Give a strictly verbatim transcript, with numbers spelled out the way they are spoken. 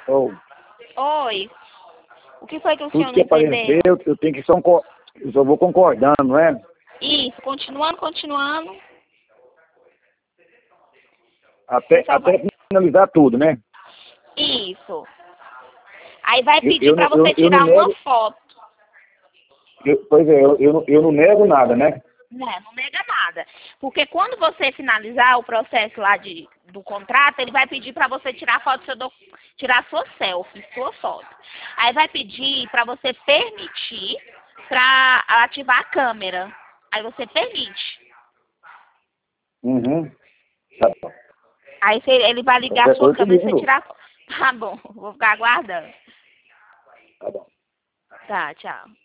Ou, Oi. O que foi que o tudo senhor que não entendeu? apareceu, eu tenho que só, concor- eu só vou concordando, não é? Isso, continuando, continuando. Até, Você só vai... até finalizar tudo, né? Isso. Aí vai Eu, pedir eu, para não- eu, você eu não tirar uma nego, foto. eu- pois é, eu, eu, não- eu não nego nada, né? Não, não nega nada. Porque quando você finalizar o processo lá de, do contrato, ele vai pedir para você tirar foto do seu doc... tirar sua selfie, sua foto. Aí vai pedir para você permitir para ativar a câmera. Aí você permite. Uhum. Tá bom. Aí você- ele vai ligar a Qualquer sua coisa você câmera e liga de você novo. tirar foto. Tá bom, vou ficar aguardando. Tá bom. Tá, tchau.